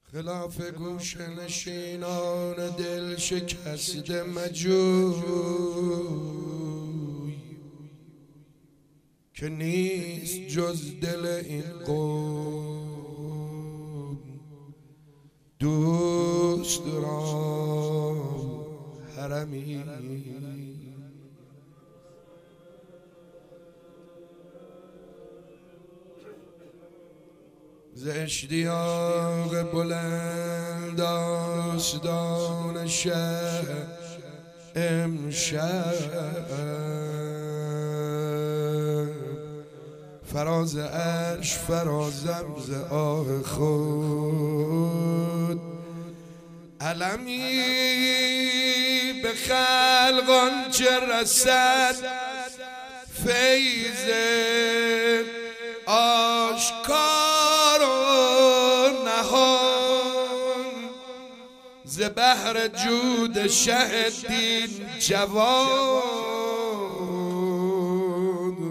خلاف گوش نشینان دل شکسته مجوی که نیست جز دل این قوم دوست دارم حرمی. ز اشتیاق بلند آستان شب امشب فراز عرش فرازم ز آه خود علمی به خلقان چه رسد فیض آشکار و نهان ز بحر جود شه دین جوان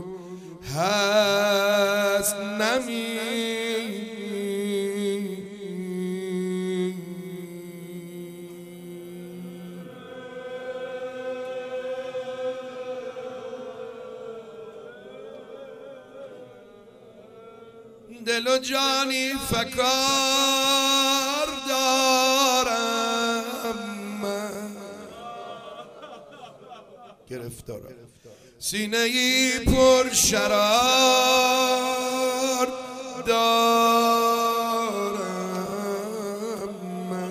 هست نمی. دل و جانی فکار دارم من گرفتارم سینه ای پر شرار دارم من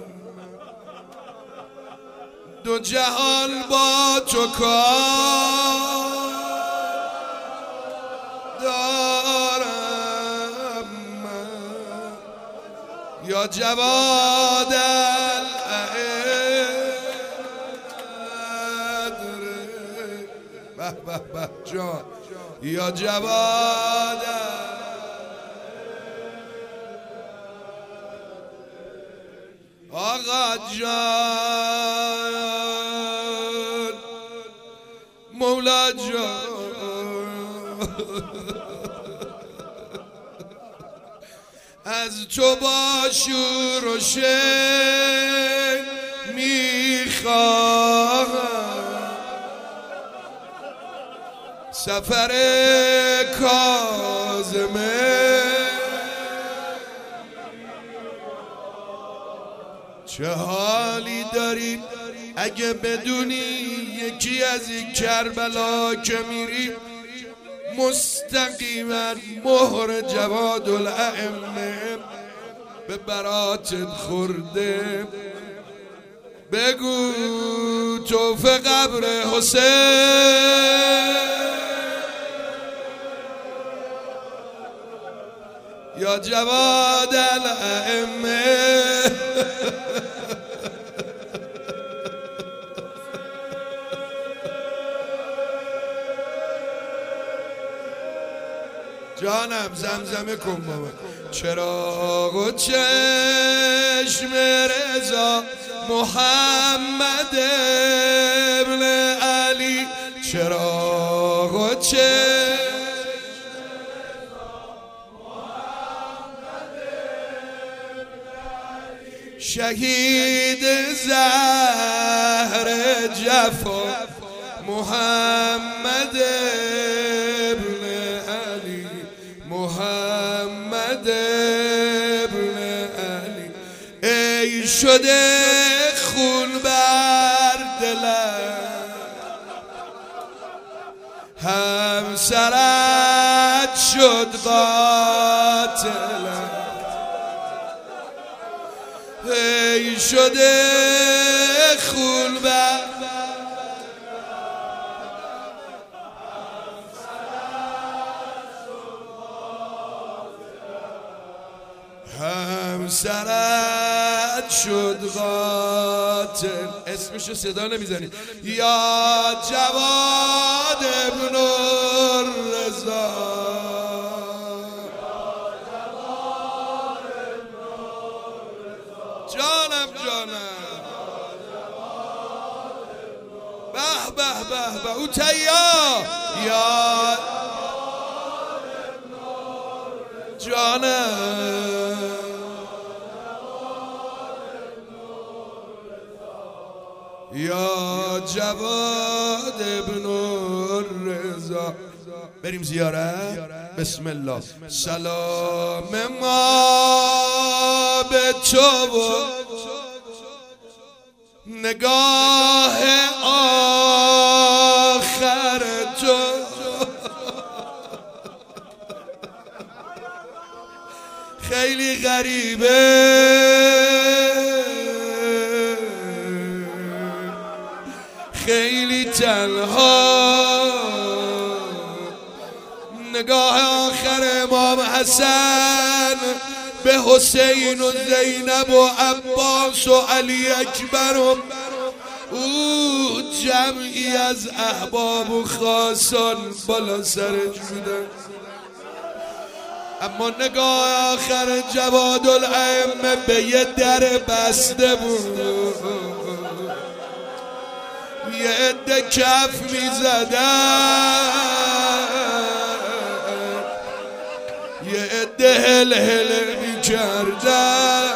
دو جهان با تو کار دارم یا جواد العدر به به به جان یا جواد آقا جان مولا جان از تو با شور و شن میخواهم سفر کاظمه چه حالی داری اگه بدونی یکی از این کربلا که میری مستقیما مهر جواد الائمه به براتت خورده بگو توف قبر حسین یا جواد الائمه جانم زمزمه کن بابا چراغ و چشم رضا محمد ابن علی چراغ و چشم شهید زهر جفا محمد محمد ابن علی ای شده خون بر دلم همسرت شد قاتلم ای شده خون بر همسرت شد قاتل اسمشو صدا نمیزنید یا جواد ابن الرضا جانم جانم به به به به او تیا یا جانم یا جواد ابن الرضا. بریم زیارت. بسم الله. سلام ما به تو و نگاه آخر تو. خیلی غریبه خیلی تنها نگاه آخر امام حسن به حسین و زینب و عباس و علی اکبر و او جمعی از احباب و خاصان بالا سرش بودن. اما نگاه آخر جواد الائمه به یه در بسته بود. یه عده کف می زدن، یه عده هل هل می کردن.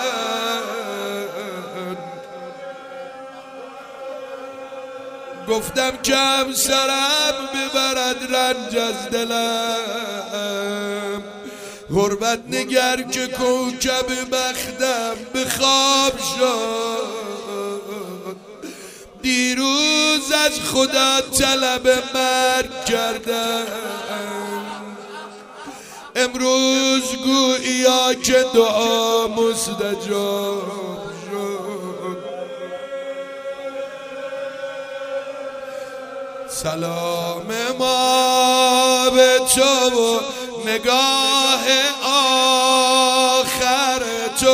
گفتم که همسرم ببرد رنج از دلم، غربت نگر که کوکب بختم به خواب شد. دیروز از خدا طلب مرگ کردم، امروز گویا که دعا مستجاب شد. سلام ما به تو و نگاه آخر تو.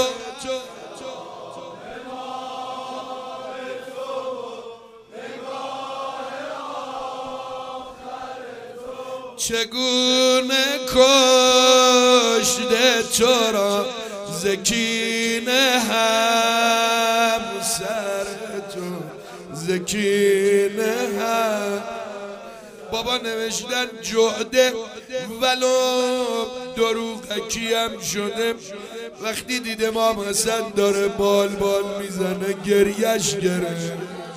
چگونه کشته تو را زکینه همسر تو، زکینه هم. بابا نوشتن جهده ولو دروغکی هم شده. وقتی دید امام حسن داره بال بال میزنه گریش گرفت.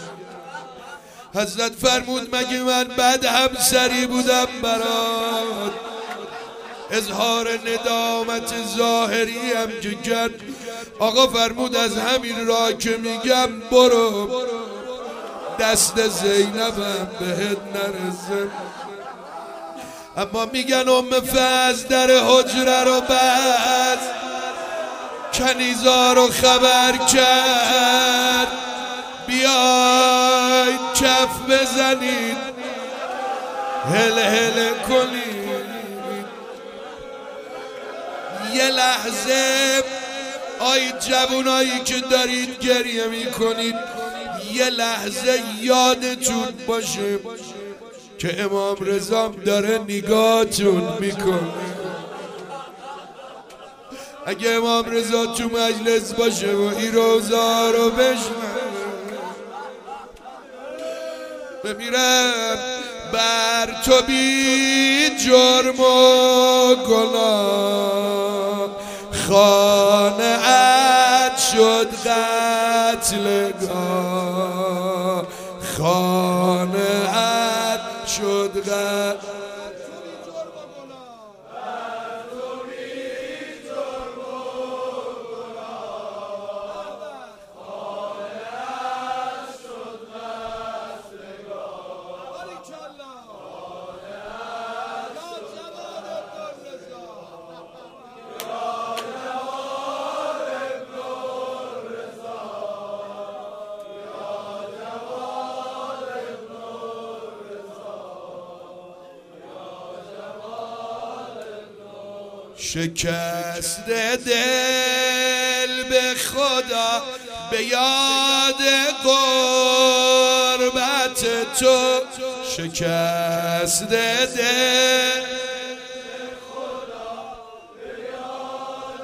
حضرت فرمود مگه من بد همسری بودم برات؟ اظهار ندامت ظاهری هم که کرد. آقا فرمود از همین راه که میگم برو دست زینبم بهت نرسه. اما میگن ام فضل در حجره رو بست، کنیزا رو خبر کرد بیاید کف بزنید هل هل کنید. یه لحظه آی جوانایی که دارید گریه میکنید، یه لحظه یادتون باشه که امام رضا داره نگاهتون میکنه. اگه امام رضا تو مجلس باشه و این روزا رو بشنوه، بمیرم بر تو بی جرم و گناه، خانه‌ات شد قتلگاه، خانه‌ات شد قتلگاه. شکست دل به خدا به یاد غربت تو، شکست دل به خدا به یاد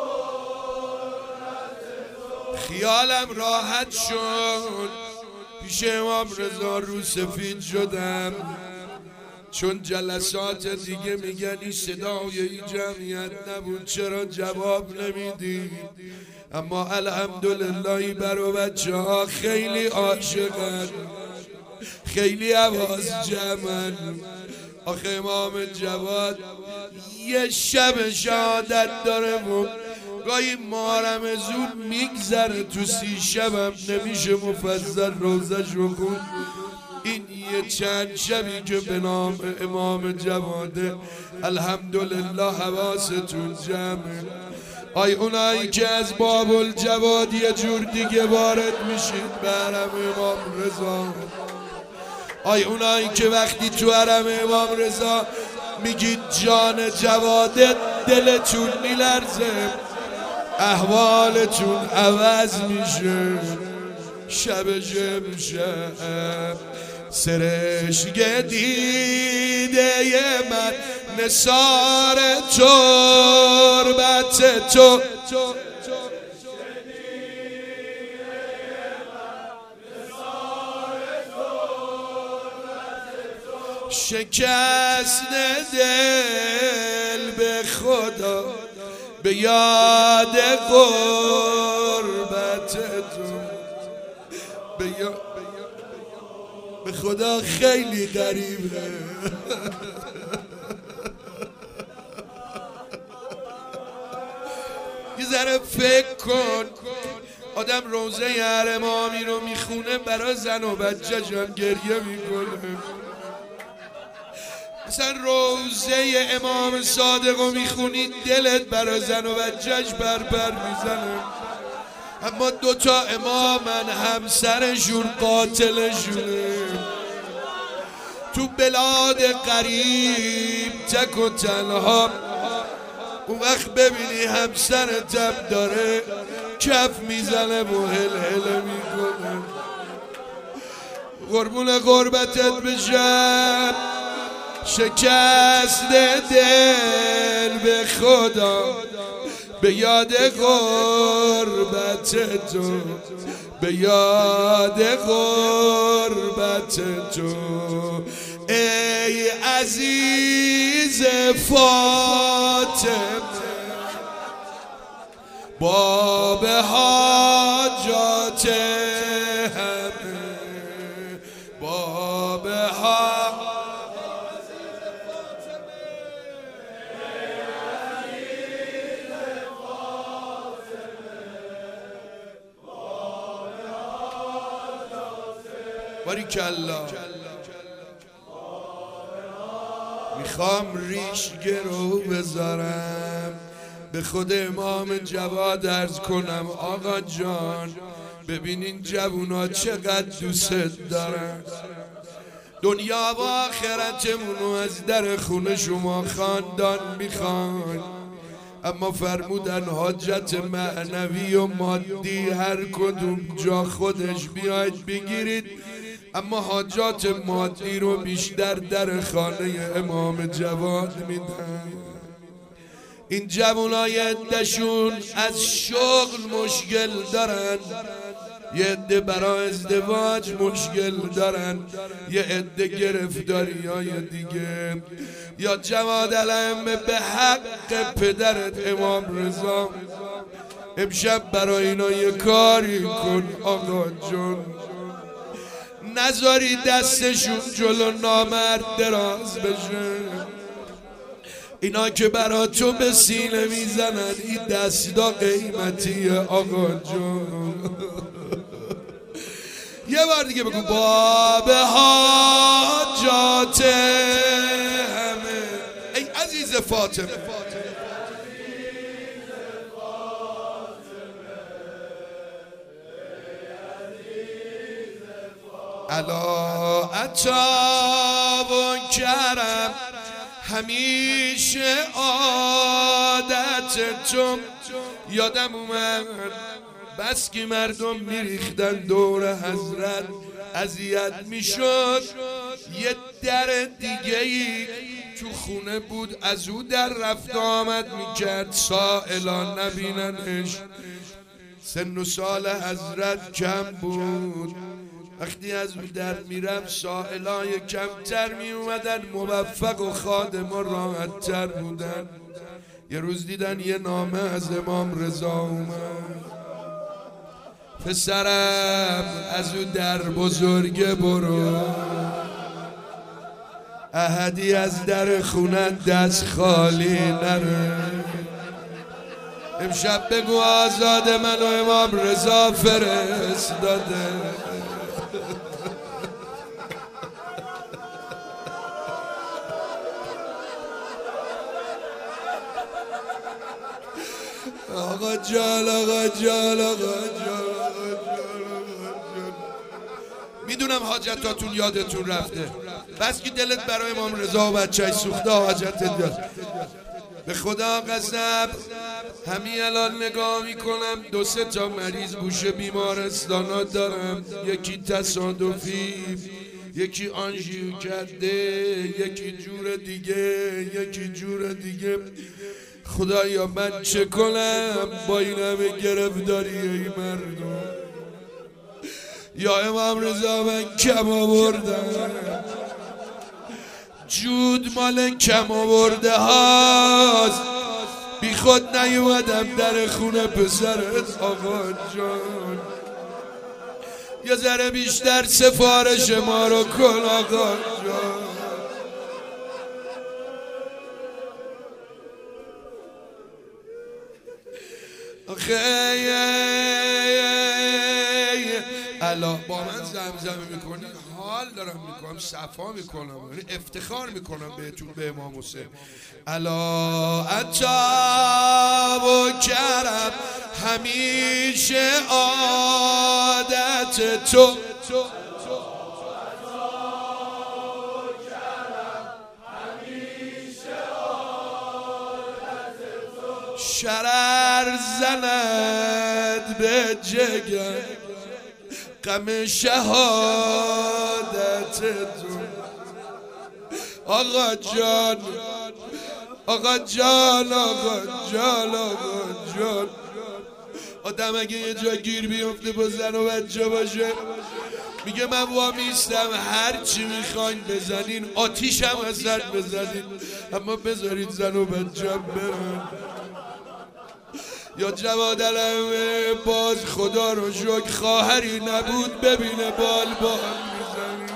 غربت تو. خیالم راحت شد پیش امام رضا رو سفید شدم. چون جلسات دیگه میگن این صدای این جمعیت نبود چرا جواب نمیدی؟ اما الحمدلله برای بچه ها خیلی عاشقن، خیلی عواز جمعن. آخه امام جواد یه شب شهادت داره و گاهی مارم زود میگذره، تو 30 شبم نمیشه مفصل روزش رو خون. این یه چند شبی که به نام امام جواده الحمدلله حواستون جمعه. آی اونایی که از باب الجواد یه جور دیگه وارد میشید به حرم امام رضا، آی اونایی که وقتی تو حرم امام رضا میگید جان جواده دلتون میلرزه، احوالتون عوض میشه. شب شب سرشگ دیده من نثار تربت تو، شکست دل به خدا به یاد غربت تو، به خدا خیلی غریبه. یه ذره فکر کن، آدم روزه حرم امامی رو میخونه برای زن و بچه‌ش هم گریه میکنه. مثلا روزه امام صادق رو میخونی دلت برای زن و بچه‌ش بر میزنه. اما دوتا امامن همسرشون قاتلشونه. تو بلاد قریب تک و تنها اون وقت ببینی همسرتم داره کف میزنه و هل میکنه. قربون قربتت بشم، شکست دل به خدا به یاد غربت تو، به یاد غربت تو ای عزیز فاطمه، باب حاجات همه، باب باریکالله. میخوام ریش گرو بذارم به خود امام جواد عرض کنم آقا جان ببینین جوونا چقدر دوست دارن، دنیا و آخرتمونو از در خونه شما خاندان میخوان. اما فرمودن حاجت معنوی و مادی هر کدوم جا خودش بیاید بگیرید، اما حاجات مادی رو بیشتر در خانه امام جواد میدن. این جوانای عده‌شون از شغل مشکل دارن، یه عده برای ازدواج مشکل دارن، یه عده گرفتاری های دیگه. یا جواد الائمه به حق پدرت امام رضا امشب برای اینا یه کاری کن آقا جون، نذاری دستشون جلو نامرد دراز بشه. اینا که برا تو به سینه میزنن این دستا قیمتیه آقا جون. یه بار دیگه بگو باب حاجات همه ای عزیز فاطمه. علا عطا و کرم همیشه عادت تو. یادم اومد بس که مردم میریختن دور حضرت اذیت میشد، یه در دیگه ای تو خونه بود از او در رفت آمد میکرد سائلا نبیننش. سن و سال حضرت کم بود، وقتی از اون در میرم سائلای کمتر می اومدن، موفق و خادم و راحت‌تر بودن. یه روز دیدن یه نامه از امام رضا اومد: پسرم از اون در بزرگه برو، احدی از در خونت دست خالی نره. امشب بگو آزاد منو امام رضا فرستاده. آقا جان، آقا جان، آقا جان، میدونم حاجتاتون یادتون رفته، بس که دلت برای امام رضا و بچه‌اش سوخته، حاجتت یاد. به خدا قسم همین الان نگاه میکنم 2-3 تا مریض گوشه بیمارستانا دارم، یکی تصادفی، یکی آنژیو کرده، یکی جور دیگه، یکی جور دیگه. خدایا من چه کنم با این همه گرفتاری ای مردم؟ یا امام رضا من کم آوردم، جود مال کم آورده هاست، بی خود نیومدم در خونه پسرت. آقا جان یه ذره بیشتر سفارش ما رو کن آقا جان. الا با من زمزمه میکنی، حال دارم میکنم، صفا میکنم، افتخار میکنم بهتون، به امام حسین. الا عطا و کرم همیشه عادت تو، شرر زند به جگر غم شهادت تو. آقا جان، آقا جان، آقا جان، آقا جان. آدم اگه یه جا گیر بیفته با زن و بچه باشه میگه من وامیستم، هر چی میخواین بزنین، آتیشم اثر بزنین، اما بذارید زن و بچه برن. یا جواد علمه باز خدا رو شکر خواهری نبود ببینه بال بال میزنی،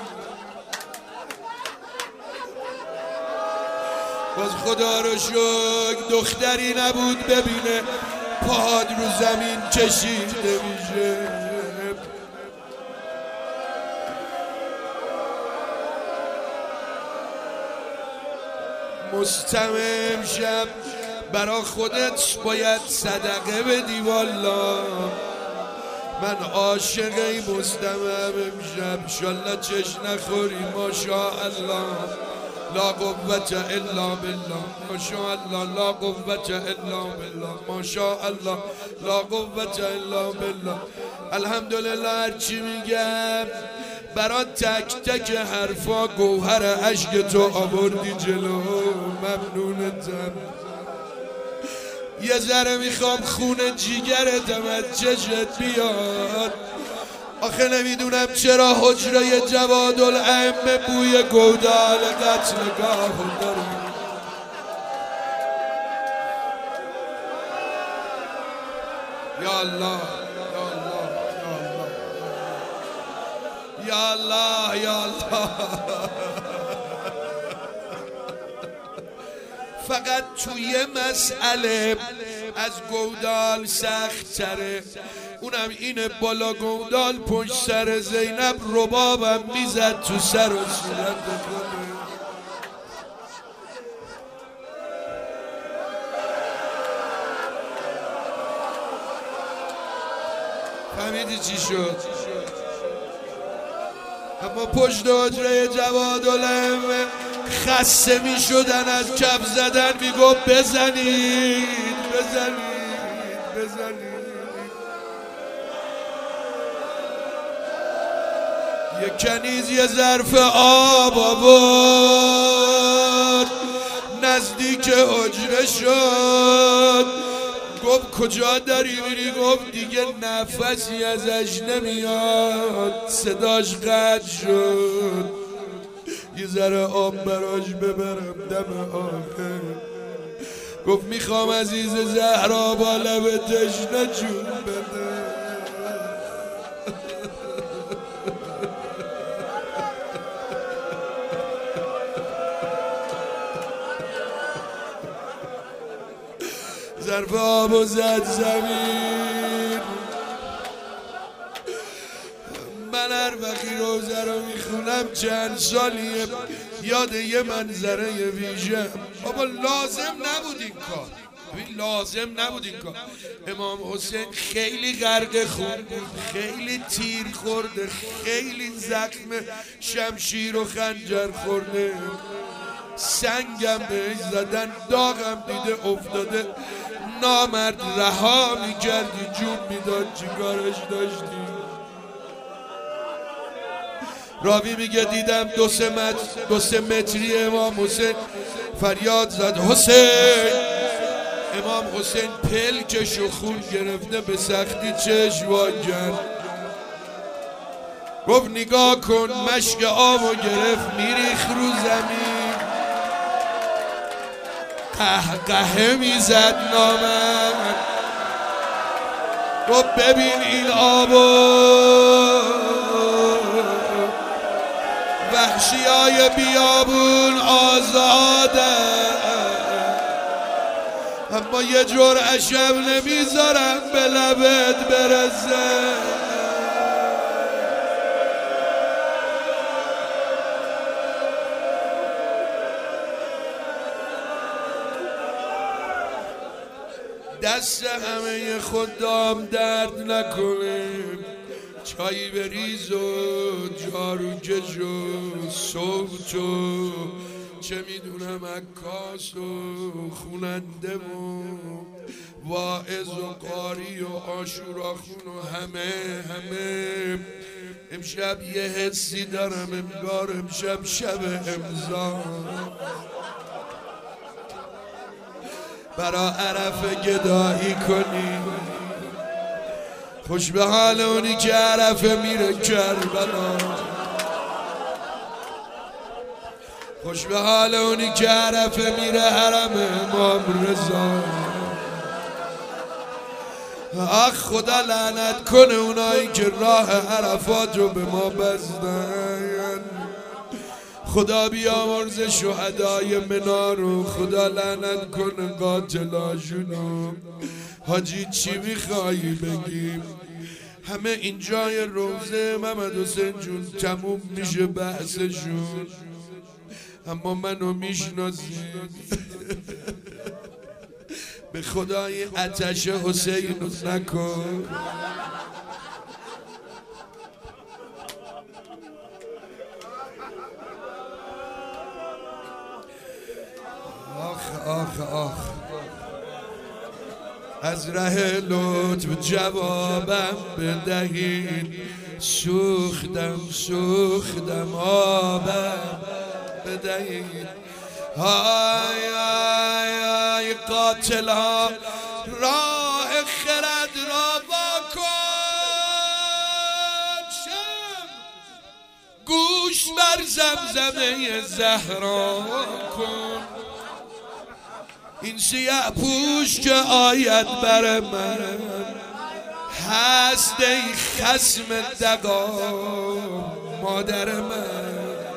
باز خدا رو شکر دختری نبود ببینه پاد رو زمین کشیده میشه. مستمم شب برا خودت باید صدقه بدی والا. من عاشق این مستمم امشب، انشالله چش نخوری. ماشاءالله لا قوت الا بالله، ماشاءالله لا قوت الا بالله، ماشاءالله لا قوت الا بالله. الحمدلله هرچی میگم برا تک تک حرفا گوهر عشق تو آوردی جلو، ممنونتم. یه ذره میخوام خون جیگرتم از چشت بیاد. آخه نمیدونم چرا حجره جوادالائمه بوی گودال قتلگاه داره. یا الله، یا الله، یا الله. فقط توی مسئله از گودال سخت تره، اونم اینه بالا گودال پشت سر زینب ربابم میزد تو سر و صورت خودم. فهمیدی چی شد؟ اما پشت حجره جوادالائمه خسته می شدن از کف زدن، می گفت بزنید بزنید بزنید. یه کنیز یه ظرف آب آورد نزدیک حجره شد، گفت کجا داری میری؟ گفت دیگه نفسی ازش نمیاد. صداش قطع شد. یه ذره آب براش ببرم دم آخر. گفت میخوام عزیز زهرا با لب تشنه جون بده. ظرف آبو زد زمین. من هر وقتی روزه رو میخونم چند سالیه یاد یه منظره ویژه. بابا لازم نبود این کار. لازم نبود این کار. امام حسین خیلی غرق خون بود، خیلی تیر خورده، خیلی زخم شمشیر و خنجر خورده. سنگم بهش زدن، داغم دیده افتاده. نامرد رها میکردی جون میداد، چیکارش داشتی؟ راوی میگه دیدم دو سه متری امام حسین فریاد زد حسین. امام حسین پلکش و خون گرفته به سختی چشم واکن. گفت نگاه کن، مشک آبو گرفت میریخ رو زمین. قهقهه میزد نامرد. گفت ببین این آبو وحشیای بیابون آزاده، اما یه جرعشم نمیذارم به لبت برسه. دست همه خدام درد نکنه. چایی بریز و جارو کش و صوت و چه میدونم عکاس و خوننده و واعظ و قاری و عاشوراخون و همه امشب یه حسی دارم انگار امشب شب امضا. برا عرفه گدایی کنی. خوش به حال اونی که عرفه میره کربلا. خوش به حال اونی که عرفه میره حرم امام رضا. آخ خدا لعنت کنه اونایی که راه عرفات رو به ما بستن. خدا بیامرز شهدای منا رو. خدا لعنت کنه قاتلاشونو. حاجی چی میخوایی بگیم؟ همه اینجای روزه محمد حسین جون تموم میشه بحثشون، اما منو میشناسید. به خدای آتش حسین رو نکن. آخ آخ آخ. از ره لطف جوابم بدهید. سوختم آبم بدهید. های های های قاتل ها راه خرد را واکن. گوش بر زمزمه زهرا کن. این سیاه پوش که آید بر من هست ای خصم دقا مادر من.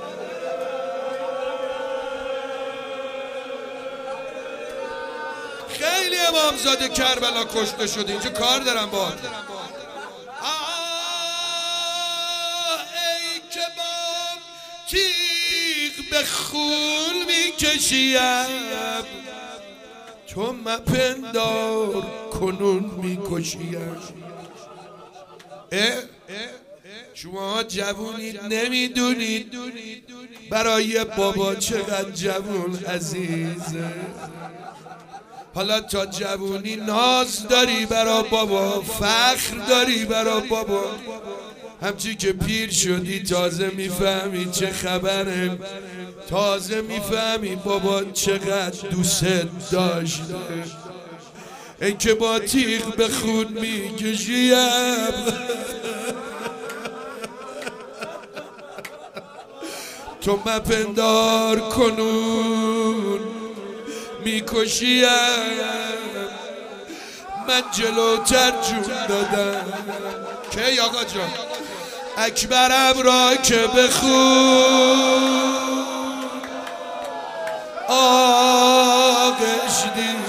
خیلی امامزاده کربلا کشته شد. اینجا کار دارم با ای که با تیغ به خون میکشیم، تو مپندار کنون میکشیم. شما جوونید نمیدونید برای بابا چقدر جوون عزیزه. حالا تا جوونی ناز داری برا بابا، فخر داری برا بابا. همچی که پیر شدی تازه میفهمی چه خبره. تازه میفهمی بابا چقدر دوست داشته. این که با تیغ به خون میکشیم تو مپندار کنون میکشیم من جلوتر جون دادم که آقا جان اکبرم را که بخون آغش دید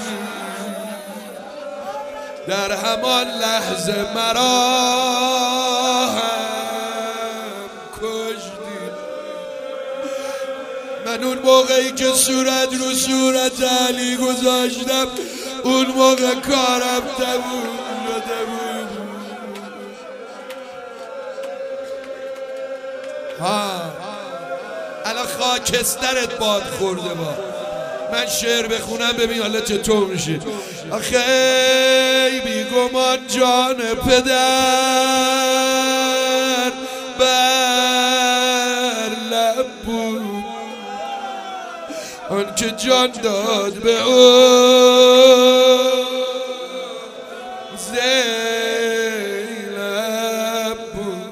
در همان لحظه مرا هم کشدید من اون موقعی که صورت رو صورت علی گذاشتم اون موقع کارم تموم شده بود الان خاکسترت باد خورده با من شعر بخونم ببین حالا چطور میشه آخه بیگمان جان پدر بر لب بود آن که جان داد به او زینب بود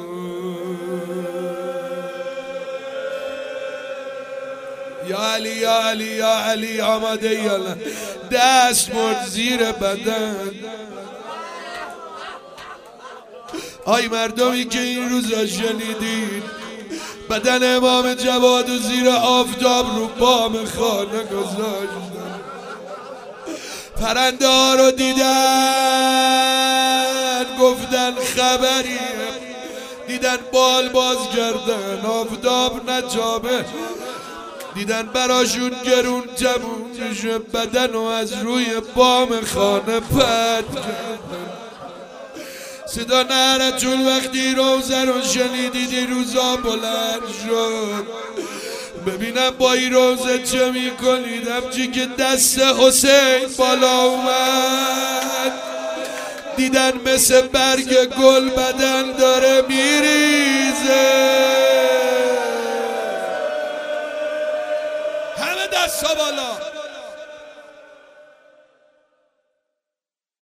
یا علی یا علی یا علی آماده یا نه دست مرد زیر بدن آی مردمی که این روزا شنیدین بدن امام جواد و زیر آفتاب رو بام خانه گذاشتن پرنده ها رو دیدن گفتن خبریه دیدن بال باز کردن آفتاب نجابه دیدن براشون گرون تموم میشه بدن و از روی بام خانه پد کردن صدا نهرتون وقتی روزه رو شنیدید روزا بلند شد ببینم با این روزه چه میکنید همچی که دست حسین بالا اومد دیدن مثل برگ گل بدن داره میریزه همه دستا بالا